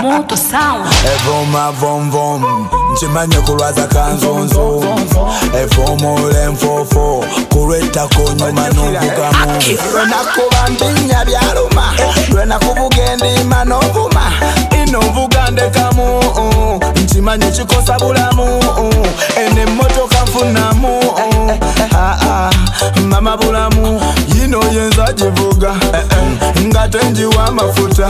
Moto sound. Evoma vom vom nchimanye kulwaza kanzonzo. Evomole mfofo kureta konyuma n'ovugamu. Lwenakuba mbinya byaluma, lwenakuvuga endima n'ovuma. Ino nvuga ndekamu, nchimanye kikosa bulamu. Eno emmotoka nfunamu, mama bulamu. Yino yenza givuga, nga tenjiwa amafuta.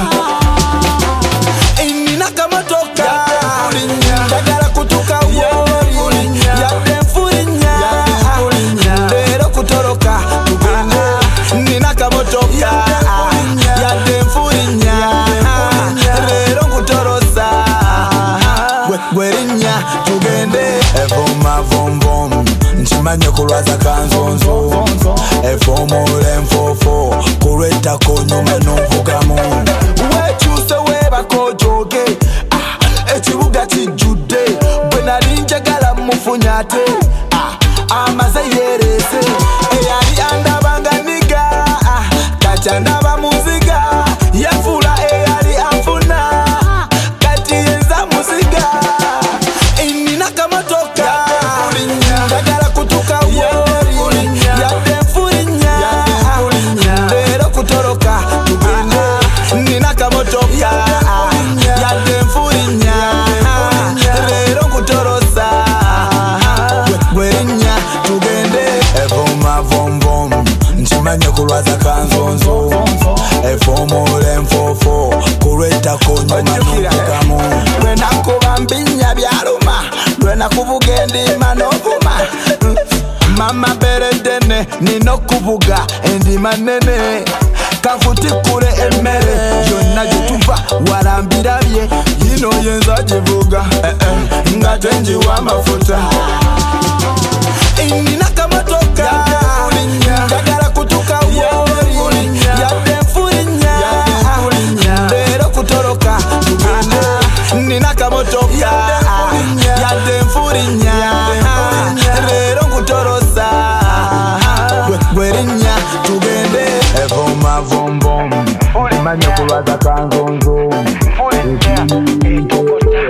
Nina kamotoka, njagala kutuka wori, yadde nfurinya, leero kutoroka tugende. Nina kamotoka, yadde nfurinya, leero kutorosa gwerinya tugende. Evoma vom vom nchimanye kulwaza kanzonzo. Evomole mfofo kureta konyuma n'ovugamu. Wekyuse webakojoge, ekibuga kijjudde. Bwe nali njagala mufunya ate, amaze yerese. Eyali andaba nga niga, kati andaba muziga. Yafuula eyali anfuna, kati yenza muziga. Nina kamotoka, njagala kutuka wori, yadde nfurinya, leero kutoroka tugende. Nina kamotoka, yadde nfurinya, leero kutorosa gwerinya tugende. Evoma vom vom nchimanye kulwaza kanzonzo. Evomole mfofo kureta konyuma n'ovugamu. Lwenakuba mbinya byaluma, lwenakuvuga endima n'ovuma. Mama beredene nina okuvuga endima nene. Kankutikule emmere yonna gyetuva walambirabye. Yino yenza givuga, nga tenjiwa amafuta. Nina kamotoka, njagala kutuka wori, yadde nfurinya, leero kutoroka tugende. Nina kamotoka, yadde nfurinya, leero kutorosa gwerinya tugende. Evoma vom vom nchimanye kulwaza kanzonzo.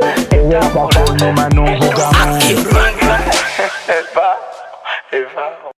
Kureta konyuma n'ovugamu. Eva.